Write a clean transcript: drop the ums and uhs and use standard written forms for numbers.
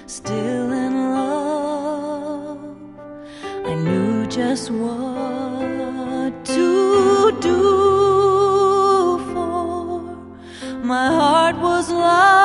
still in love. I knew just what to do, for my heart was lost.